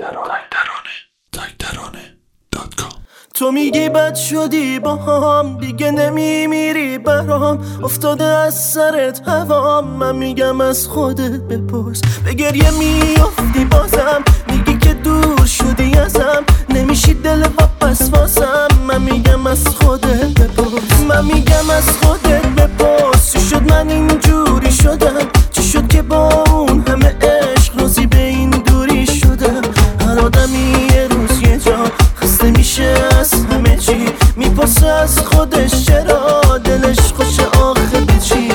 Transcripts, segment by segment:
تو میگی بد شدی با هم، دیگه نمیمیری برام، افتاده از سرت هوام. من میگم از خودت بپرس، به گریه میافتی بازم، میگی که دور شدی ازم، نمیشی دل واپس واسم. من میگم از خودت بپرس، من میگم از خودت بپرس، چی شد من اینجوری شدم؟ چی شد که با اون همه عشق راضی به این دوری شدم؟ هر آدمی یه روز یه جا خسته میشه از همه چی، میپرسه از خودش چرا دلش خوشه آخه به چی.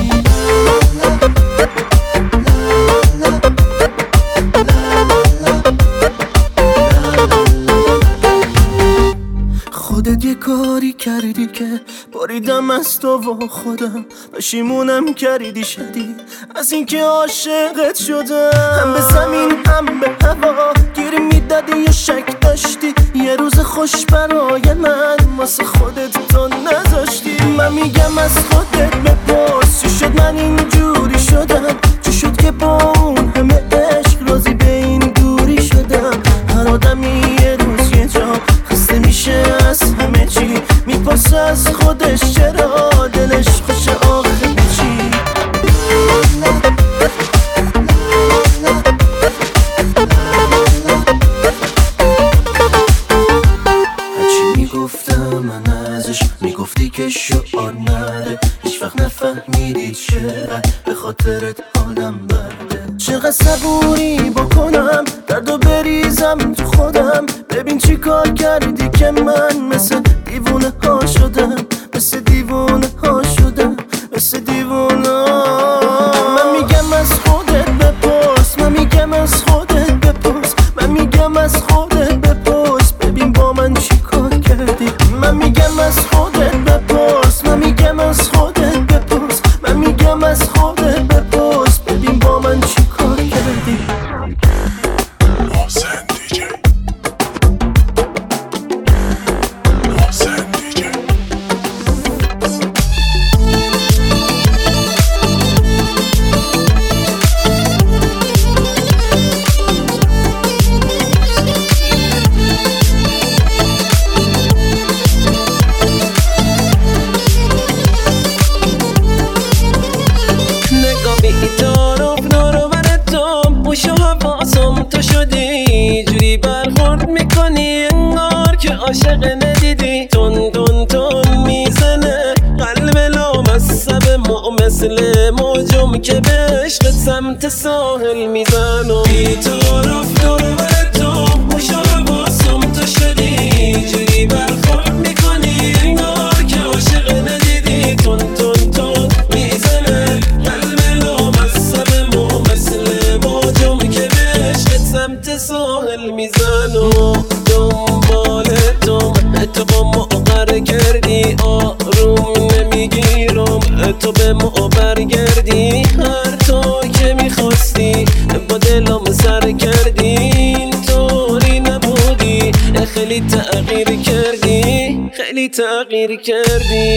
خودت یه کاری کردی که باریدم از تو و خودم، پشیمونم کردی شدید از اینکه عاشقت شدم. هم به زمین هم به هوا گیری میدادی یا شک داشتی، یه روز خوش برای من واسه خودت تو نذاشتی. من میگم از خودت بپرس، چی شد من اینجوری شدم؟ چی شد که با اون همه عشق راضی به این دوری شدم؟ هر آدمی یه روز یه جا خسته میشه از همه چی، میپرسه از خودش چرا دلش خوشه آخه به چی. هرچی میگفتم من ازش میگفتی که شعار نده، هیچ وقت نفهمیدی چرا به خاطرت حالم برده. چقدر صبوری بکنم دردو بریزم تو خودم، ببین چی کار کردی که من مثل دیوونه ها شدم، مثل دیوونه ها شدم، مثل دیوونه ها. من میگم از خودت بپرس، من میگم از خودت بپرس، من میگم از خودت بپرس، ببین با من چی کار کردی. من میگم از خودت بپرس، من میگم از خودت بپرس، من میگم از خودت بپرس، ببین با من چی کار کردی. عاشق ندیدی، تون تون تون میزنه قلب لامصب مثل موجم که به عشق سمت ساحل میزنم. بی طرف دور بر تو مشابه باسم تو شدی، جوری برخورد میکنی انگار که عاشق ندیدی، تون تون تون میزنه قلب لامصب مثل موجم که به عشق سمت ساحل میزنم. تو با ما کردی آروم نمیگیرم، تو به ما برگردی هر طور که میخواستی، با دلم سر کردی اینطوری نبودی، خیلی تغییر کردی، خیلی تغییر کردی.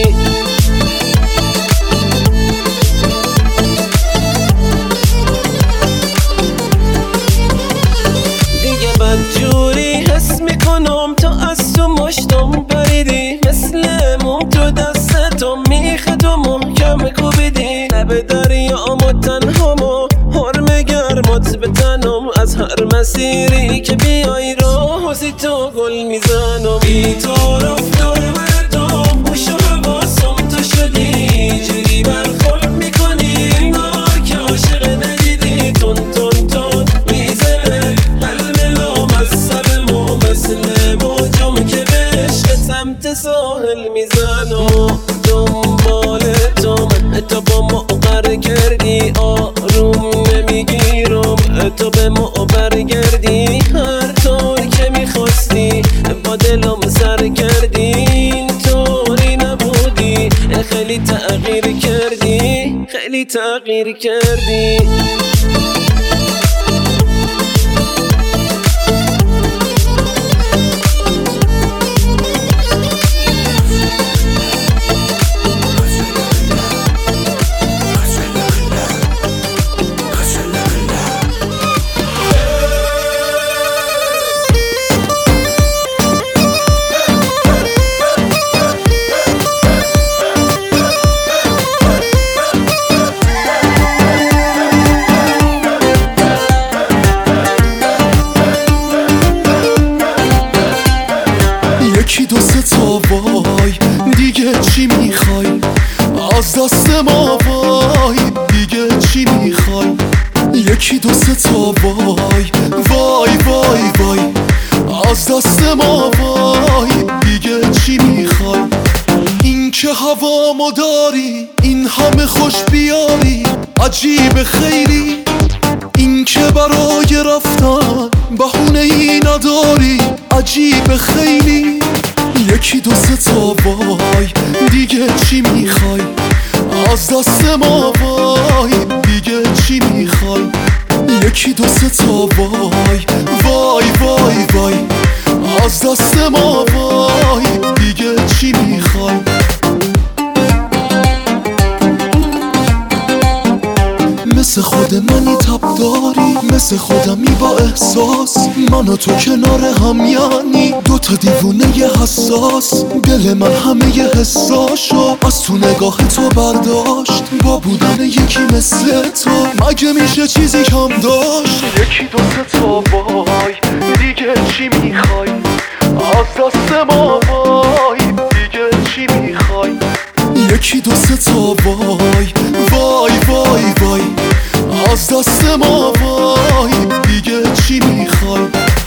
دیگه بدجوری حس میکنم تو از تو مشتم بریدی، مثل موم تو دستتو میخد و محکم کوبیدی، لب دریامو تنهامو حرم گرمات بتنم، از هر مسیری که بیای رو حسی تو گل میزنم. بی طرف دور بر تو مشابه باسم تو شدی، جوری برخورد میکنی انگار که عاشق ندیدی، تون تون تون میزنه قلب لامصب مثل موجم که به عشق سمت ساحل میزنم. دنبال تو تو با ما کردی آروم نمیگیرم، تو به ما برگردی هر طور که میخواستی، با دلم سر کردی اینطوری نبودی، خیلی تغییر کردی، خیلی تغییر کردی. هوامو داری، این همه خوش بیاری، عجیب خیلی این که برای رفتن بهونه ای نداری، عجیب خیلی. یکی دو سه تا وای دیگه چی میخوای از دست ما، وای دیگه چی میخوای؟ یکی دو سه تا وای وای وای وای از دست ما، وای دیگه چی میخوای؟ مثل خود منی تب داری، مثل خودمی با احساس، من و تو کنار هم یعنی دوتا دیوونه حساس. دل من همه ی حساشو از تو نگاه تو برداشت، با بودن یکی مثل تو مگه میشه چیزی کم داشت؟ یکی دو سه تا وای دیگه چی میخوای از دست ما، وای دیگه چی میخوای؟ یکی دو سه تا وای وای وای وای از دست ما، وای دیگه چی میخوای؟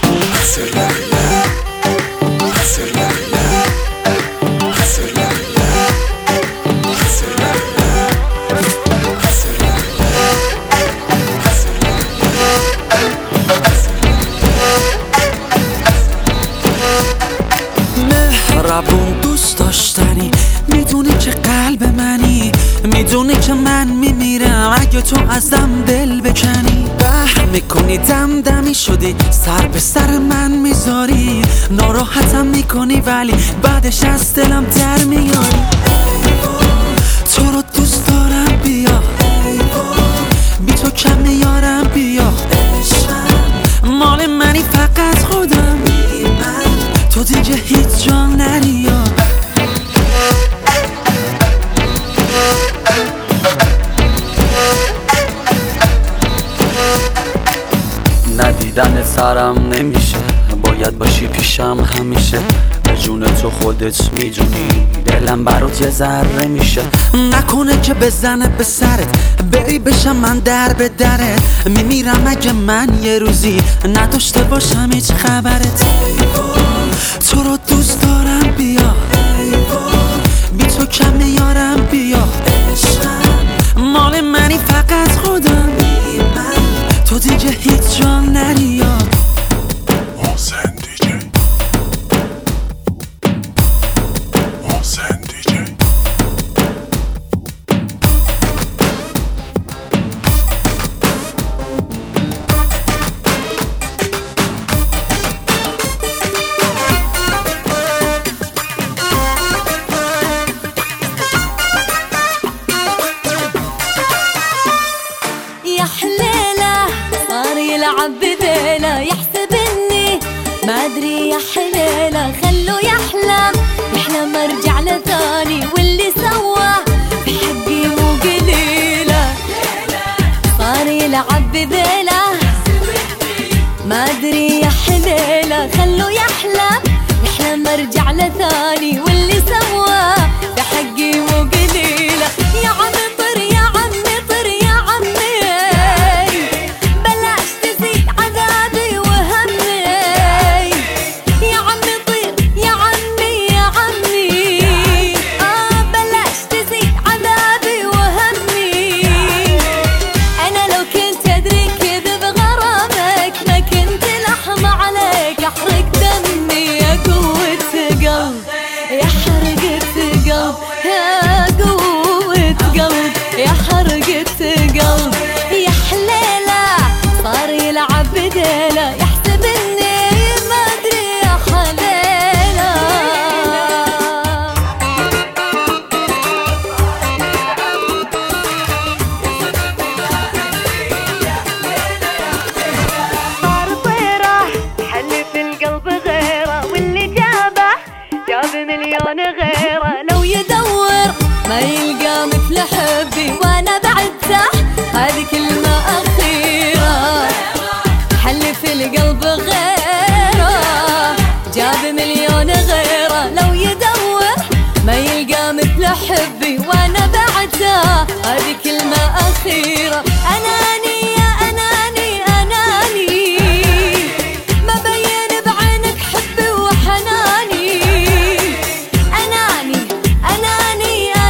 مهربون دوست داشتنی، میدونی که قلب منی، میدونی که من میمیرم اگه تو ازم دل بکنی. میکنی دم دمی شدی، سر به سر من میذاری، ناراحتم میکنی ولی بعدش از دلم در میاری. تو رو دوست دارم بیا، بی تو کم میارم بیا، مال منی فقط خودم، تو دیگه هیچ جا نریا. ندیدن سرم نمیشه، باید باشی پیشم همیشه، به جون تو خودت میدونی دلم برات یه ذره میشه. نکنه که بزنه به سرت بری بشم من در به درت، میمیرم اگه من یه روزی نداشته باشم هیچ خبرت. تو رو دوست دارم بیا، بی تو کم میارم بیا، مال منی فقط خودم، تو دیگه هیچ جا نریا. محسن دیجی، محسن دیجی. يا حليلة صار يلعب بذيلة، يحسب اني ما ادري. يا حليلة خلو يحلم، يحلم ارجع له ثاني، واللي سوى في حقي مو قليلة. صار يلعب بذيلة ما ادري. يا حليلة خلو يحلم، يحلم ارجع له ثاني، واللي سوى في حقي مو قليلة. يا عمي طر يا عمي طر يا عمي، بلاش تزيد عذابي وهمي. يا عمي طير يا عمي يا عمي، بلاش تزيد عذابي وهمي. انا لو كنت ادري كذب غرامك ما كنت لحم عليك احرق دمي. يا قوة قلب يا حرقة قلب، يا قوة قلب يا حرقة قلب. يا حليلة صار يلعب بديلة، يحسب اني ما ادري. يا حليلة صار طيرة حلف القلب غيره، واللي جابه جاب مليون غيره. لو يدور ما يلقى مثل حبي وانا بعدته، هذه كلمة أخيرة. حلف القلب غيره جاب مليون غيره، لو يدور ما يلقى مثل حبي وانا بعدته، هذه كلمة أخيرة. أناني يا أناني أناني، ما بين بعينك حبي وحناني. أناني أناني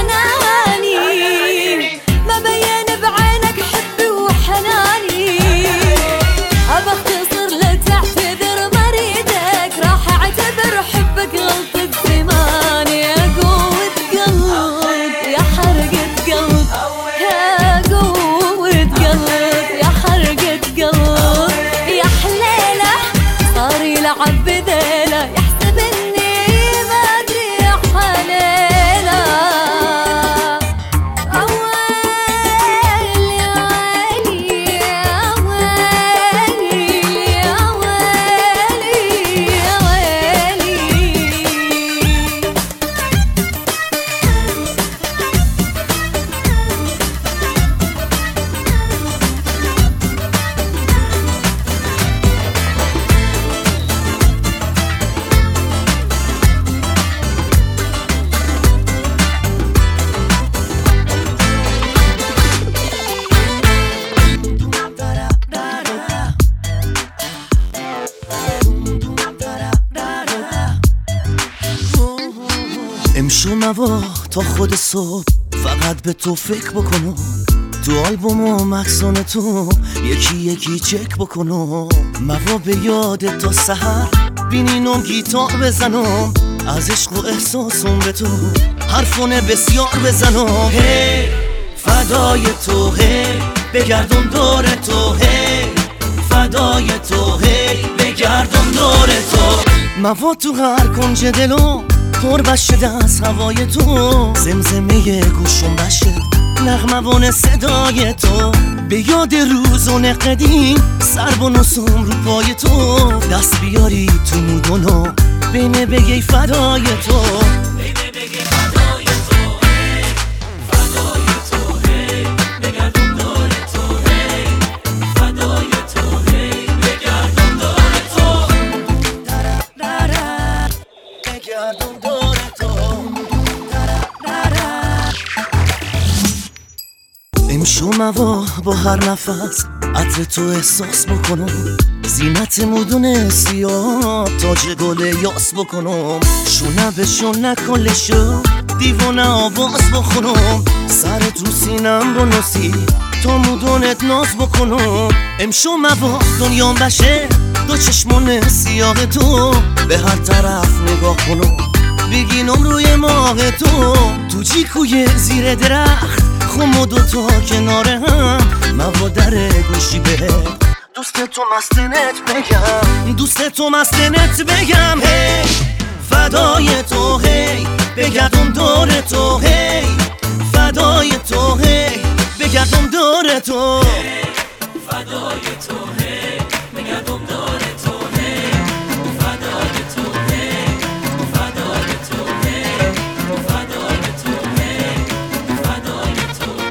موا تا خود صبح فقط به تو فکر بکنم، تو آلبوم و مکسون تو یکی یکی چک بکنم. موا به یاد تا سحر بینینم گیتار بزنم، از عشق و احساسم به تو حرفونه بسیار بزنم. هی فدای تو، هی بگردم دور تو، هی فدای تو، هی بگردم دور تو. موا تو هر کنج دلم پر بشده از هوای تو، زمزمه گوشم بشه نغموان صدای تو. به یاد روزون قدیم سر بنوسم رو پای تو، دست بیاری تو مودونو بینه بگی فدای تو. امشو موا با هر نفس عطر تو احساس بکنم، زینت مدون سیاه تاج گل یاس بکنم. شونه به شونه کلشو دیوانه آواز بخونم، سر تو سینم بنوسی تا مدونت ناز بکنم. امشو موا دنیام بشه دو چشمون سیاه تو، به هر طرف نگاه کنم بگینم روی ماه تو. تو جیکوی زیر درخت خم و دوتا کنار هم، موا در گوشی به دوست تو مستنت بگم، دوست تو مستنت بگم. هی فدای تو، هی بگردم دور تو، هی فدای تو، هی بگردم دور تو، فدای تو، هی بگردم دور تو، هی فدای تو، هی فدای تو، هی فدای تو، هی فدای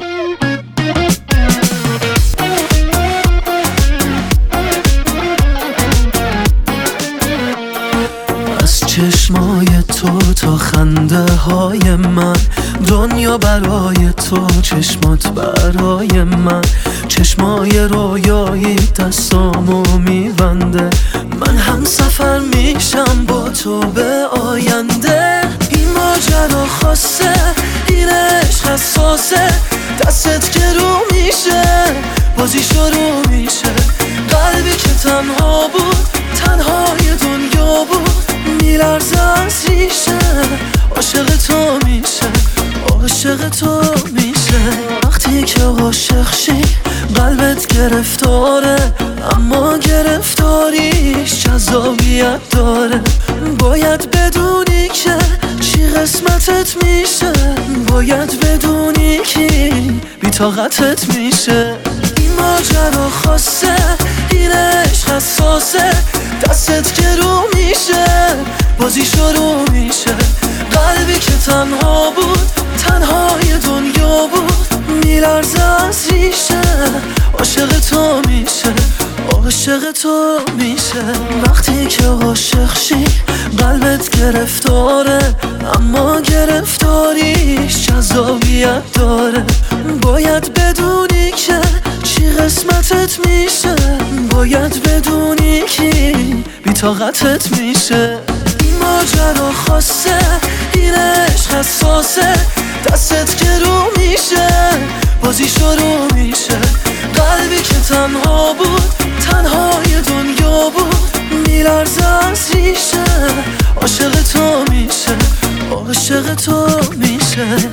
تو. از چشمای تو تا خنده های من، دنیا برای تو چشمات برای من. چشمای رویایی دستامو میبنده، من هم سفر میشم با تو به آینده. این ماجرا خاصه، این عشق حساسه، دستت که رو میشه بازی شروع میشه. قلبی که تنها بود تنهای دنیا بود، میلرزه از ریشه، عاشق تو میشه، عاشق تو میشه. وقتی که عاشق شی قلبت گرفتاره، اما گرفتاریش جذابیت داره. باید بدونی که چی قسمتت میشه، باید بدونی که بی طاقتت میشه. این ماجرا خاصه، این عشق حساسه، دستت که رو میشه بازی شروع میشه. قلبی که تنها بود تنهای دنیا بود، میلرزه از ریشه، عاشق تو میشه، عاشق تو میشه. وقتی که عاشق شی قلبت گرفتاره، اما گرفتاریش جذابیت داره. باید بدونی که چی قسمتت میشه، باید بدونی که بی طاقتت میشه. این ماجرا خاصه، این عشق حساسه، دستت که رو میشه بازی شروع میشه. قلبی که تنها بود تنهای دنیا بود، میلرزه از ریشه، عاشق تو میشه، عاشق تو میشه.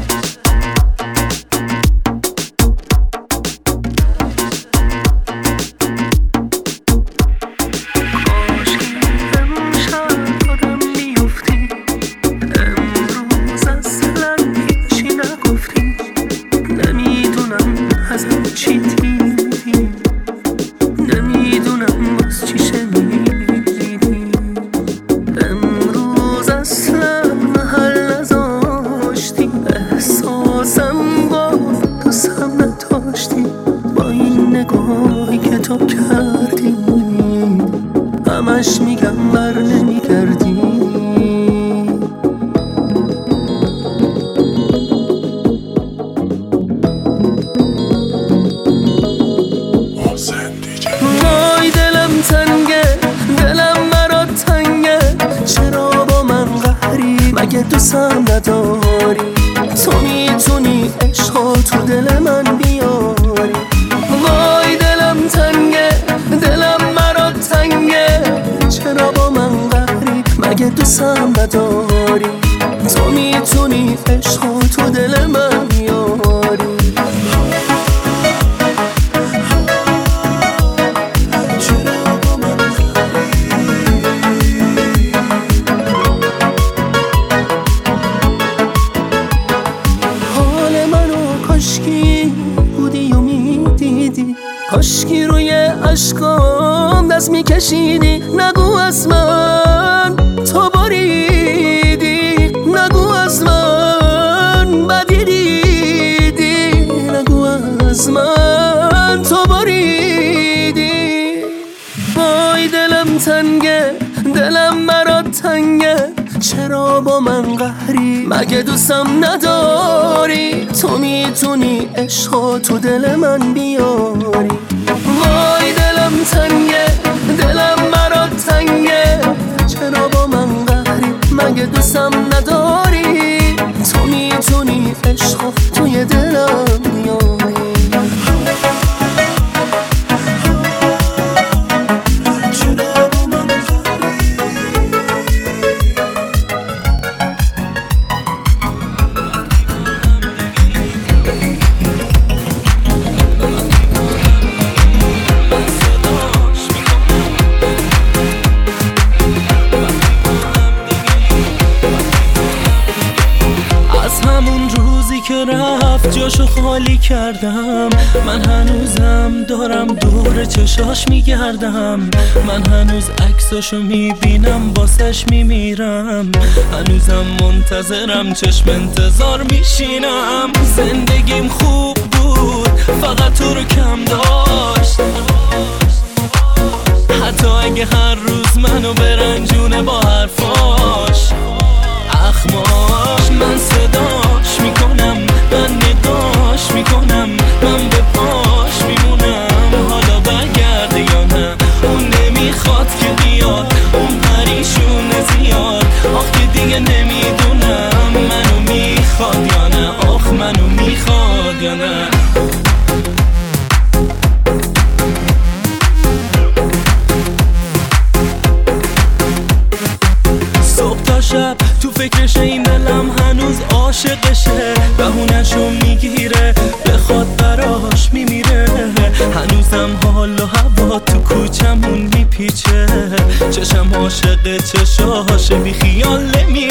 همش میگم بر نمیگردی. وای دلم تنگه، دلم برات تنگه، چرا با من قهری؟ مگه دوست دوستم نداری. تو میتونی عشقا تو دل من بیاری. وای دلم تنگه، دلم مرا تنگه، چرا با من قهری؟ مگه دوستم نداری؟ تو میتونی عشقا تو دل من بیاری. کاشکی بودی و میدیدی، کاشکی روی عشقام دست میکشیدی. نگو از من تو بریدی، نگو از من بدی دیدی، نگو از من تو بریدی. وای دلم تنگه، دلم مرا تنگه، چرا با من قهری؟ مگه دوستم نداری؟ تو میتونی عشقا تو دل من بیاری. وای دلم تنگه، دلم مرا تنگه، چرا با من قهری؟ مگه دوستم نداری؟ تو میتونی عشقا توی دلم بیاری. که رفت جاشو خالی کردم، من هنوزم دارم دور چشاش میگردم. من هنوز عکساشو میبینم واسش میمیرم، هنوزم منتظرم چشم انتظار میشینم. زندگیم خوب بود فقط تو رو کم داشت، حتی اگه هر روز منو برنجونه با حرفاش اخماش. من صداش میکنم، من نگاش میکنم، من به پاش میمونم. حالا برگرده یا نه؟ اون نمیخواد که بیاد، اون پریشونه زیاد. آخ که دیگه نمیدونم منو میخواد یا نه، آخ منو میخواد یا نه. صبح تا شب تو فکرشه، این دلم هنوز عاشقشه. بهونه‌شو میگیره بخواد براش میمیره. هنوزم حال و هوا تو کوچمون میپیچه، چشم عاشق چشاشه بی خیال